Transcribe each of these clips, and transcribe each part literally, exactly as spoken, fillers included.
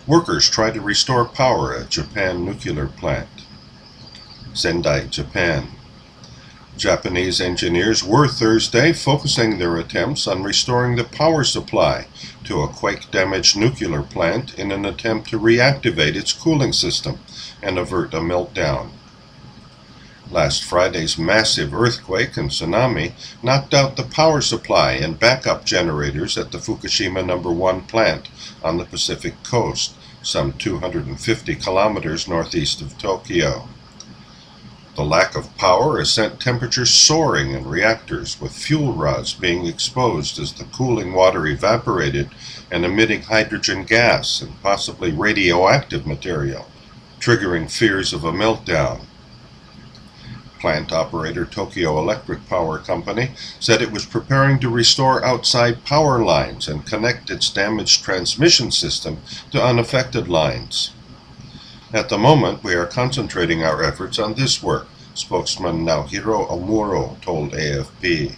Workers try to restore power at Japan nuclear plant. Sendai, Japan. Japanese engineers were Thursday focusing their attempts on restoring the power supply to a quake-damaged nuclear plant in an attempt to reactivate its cooling system and avert a meltdown. Last Friday's massive earthquake and tsunami knocked out the power supply and backup generators at the Fukushima number one plant on the Pacific coast, some two hundred fifty kilometers northeast of Tokyo. The lack of power has sent temperatures soaring in reactors, with fuel rods being exposed as the cooling water evaporated and emitting hydrogen gas and possibly radioactive material, triggering fears of a meltdown. Plant operator Tokyo Electric Power Company said it was preparing to restore outside power lines and connect its damaged transmission system to unaffected lines. At the moment, we are concentrating our efforts on this work, spokesman Naohiro Omuro told A F P.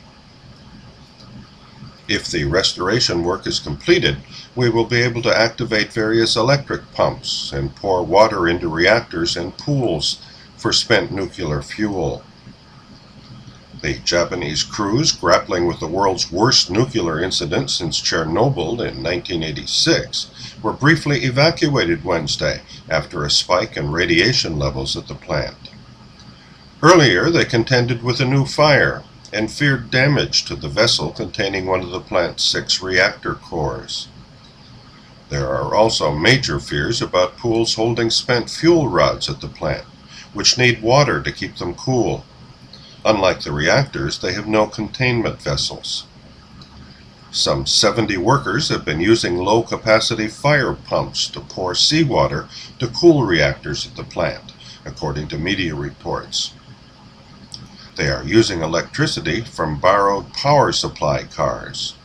If the restoration work is completed, we will be able to activate various electric pumps and pour water into reactors and pools for spent nuclear fuel. The Japanese crews grappling with the world's worst nuclear incident since Chernobyl in nineteen eighty-six were briefly evacuated Wednesday after a spike in radiation levels at the plant. Earlier, they contended with a new fire and feared damage to the vessel containing one of the plant's six reactor cores. There are also major fears about pools holding spent fuel rods at the plant, which need water to keep them cool. Unlike the reactors, they have no containment vessels. Some seventy workers have been using low-capacity fire pumps to pour seawater to cool reactors at the plant, according to media reports. They are using electricity from borrowed power supply cars.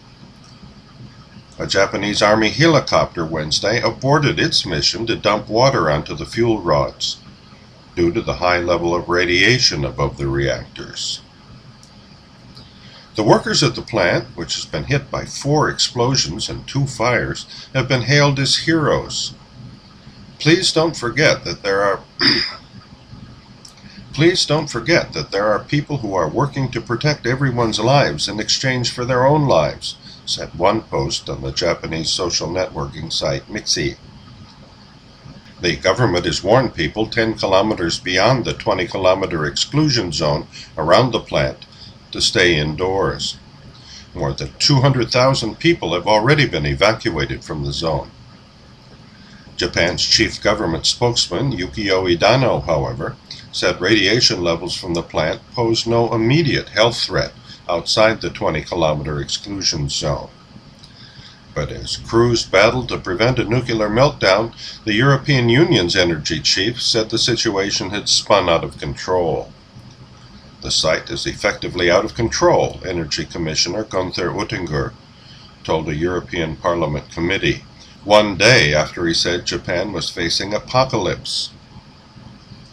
A Japanese Army helicopter Wednesday aborted its mission to dump water onto the fuel rods, due to the high level of radiation above the reactors. The workers at the plant, which has been hit by four explosions and two fires, have been hailed as heroes. Please don't forget that there are Please don't forget that there are people who are working to protect everyone's lives in exchange for their own lives, said one post on the Japanese social networking site Mixi. The government has warned people ten kilometers beyond the twenty kilometer exclusion zone around the plant to stay indoors. More than two hundred thousand people have already been evacuated from the zone. Japan's chief government spokesman, Yukio Idano, however, said radiation levels from the plant pose no immediate health threat outside the twenty kilometer exclusion zone. But as crews battled to prevent a nuclear meltdown, the European Union's energy chief said the situation had spun out of control. The site is effectively out of control, Energy Commissioner Gunther Oettinger told a European Parliament committee, one day after he said Japan was facing apocalypse.